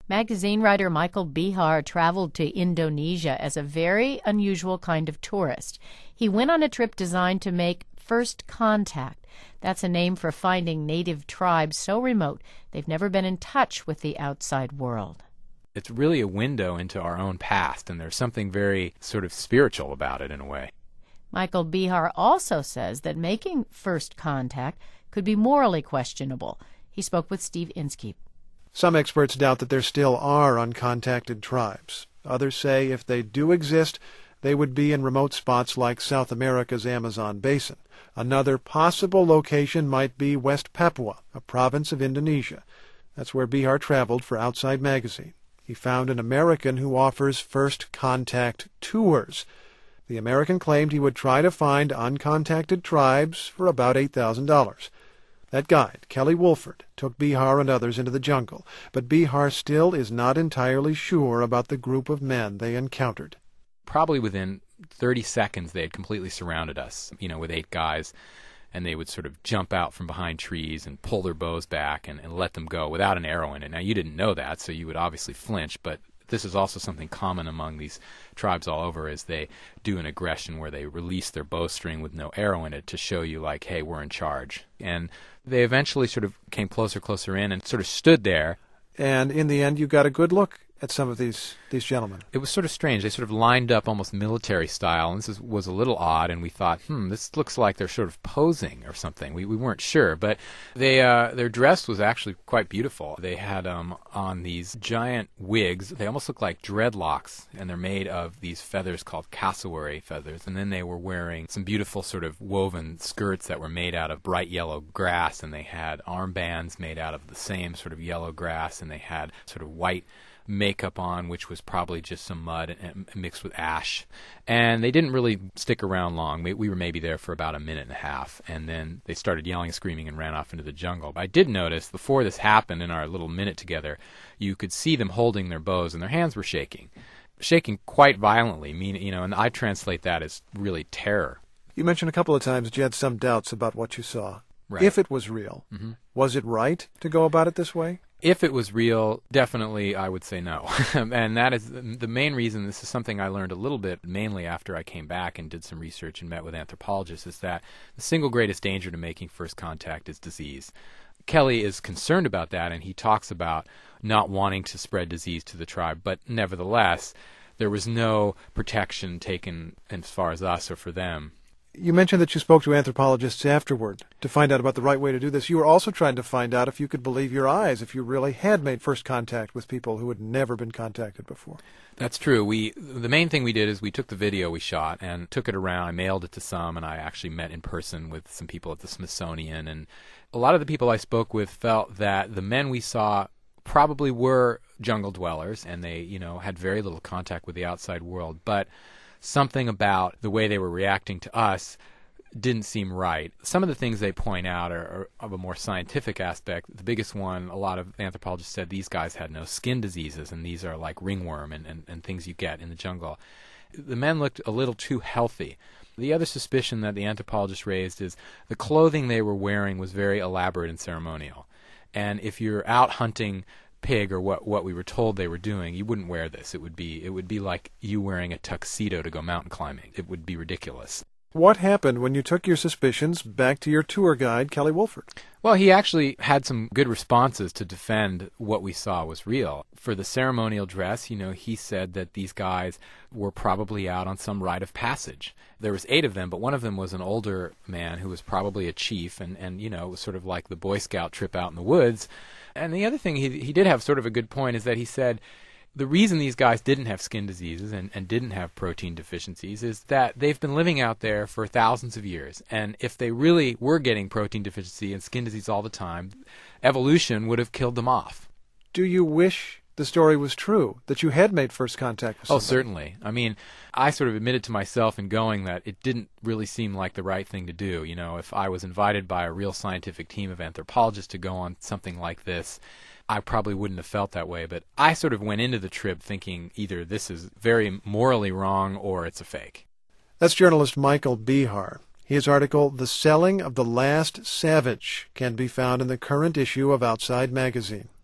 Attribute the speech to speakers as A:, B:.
A: Magazine writer Michael Bihar traveled to Indonesia as a very unusual kind of tourist. He went on a trip designed to make first contact. That's a name for finding native tribes so remote they've never been in touch with the outside world.
B: It's really a window into our own past, and there's something very sort of spiritual about it in a way.
A: Michael Bihar also says that making first contact could be morally questionable. He spoke with Steve Inskeep.
C: Some experts doubt that there still are uncontacted tribes. Others say if they do exist, they would be in remote spots like South America's Amazon basin. Another possible location might be West Papua, a province of Indonesia. That's where Bihar traveled for Outside Magazine. He found an American who offers first contact tours. The American claimed he would try to find uncontacted tribes for about $8,000. That guide, Kelly Wolford, took Bihar and others into the jungle, but Bihar still is not entirely sure about the group of men they encountered.
B: Probably within 30 seconds they had completely surrounded us, with 8 guys, and they would sort of jump out from behind trees and pull their bows back and let them go without an arrow in it. Now, you didn't know that, so you would obviously flinch, but this is also something common among these tribes all over, is they do an aggression where they release their bowstring with no arrow in it to show you, like, hey, we're in charge. And they eventually sort of came closer in and sort of stood there.
C: And in the end, you got a good look at some of these gentlemen.
B: It was sort of strange. They sort of lined up almost military style, and this was a little odd, and we thought, this looks like they're sort of posing or something. We weren't sure, but their dress was actually quite beautiful. They had on these giant wigs. They almost look like dreadlocks, and they're made of these feathers called cassowary feathers, and then they were wearing some beautiful sort of woven skirts that were made out of bright yellow grass, and they had armbands made out of the same sort of yellow grass, and they had sort of white makeup on, which was probably just some mud and mixed with ash. And they didn't really stick around long. We were maybe there for about a minute and a half, and then they started yelling and screaming and ran off into the jungle. But I did notice, before this happened in our little minute together, you could see them holding their bows, and their hands were shaking quite violently. And I translate that as really terror.
C: You mentioned a couple of times that you had some doubts about what you saw.
B: Right.
C: If it was real, was it right to go about it this way?
B: If it was real, definitely I would say no. And that is the main reason. This is something I learned a little bit, mainly after I came back and did some research and met with anthropologists, is that the single greatest danger to making first contact is disease. Kelly is concerned about that, and he talks about not wanting to spread disease to the tribe, but nevertheless, there was no protection taken as far as us or for them.
C: You mentioned that you spoke to anthropologists afterward to find out about the right way to do this. You were also trying to find out if you could believe your eyes, if you really had made first contact with people who had never been contacted before.
B: That's true. The main thing we did is we took the video we shot and took it around. I mailed it to some, and I actually met in person with some people at the Smithsonian. And a lot of the people I spoke with felt that the men we saw probably were jungle dwellers, and they, had very little contact with the outside world. But something about the way they were reacting to us didn't seem right. Some of the things they point out are of a more scientific aspect. The biggest one, a lot of anthropologists said these guys had no skin diseases, and these are like ringworm and things you get in the jungle. The men looked a little too healthy. The other suspicion that the anthropologists raised is the clothing they were wearing was very elaborate and ceremonial. And if you're out hunting pig, or what we were told they were doing, you wouldn't wear this. It would be like you wearing a tuxedo to go mountain climbing. It would be ridiculous.
C: What happened when you took your suspicions back to your tour guide, Kelly Wolford?
B: Well, he actually had some good responses to defend what we saw was real. For the ceremonial dress, he said that these guys were probably out on some rite of passage. There was 8 of them, but one of them was an older man who was probably a chief, and it was sort of like the Boy Scout trip out in the woods. And the other thing he did have sort of a good point is that he said the reason these guys didn't have skin diseases and didn't have protein deficiencies is that they've been living out there for thousands of years. And if they really were getting protein deficiency and skin disease all the time, evolution would have killed them off.
C: Do you wish the story was true, that you had made first contact with somebody?
B: Oh, certainly. I mean, I sort of admitted to myself in going that it didn't really seem like the right thing to do. If I was invited by a real scientific team of anthropologists to go on something like this, I probably wouldn't have felt that way. But I sort of went into the trip thinking either this is very morally wrong or it's a fake.
C: That's journalist Michael Bihar. His article, The Selling of the Last Savage, can be found in the current issue of Outside Magazine.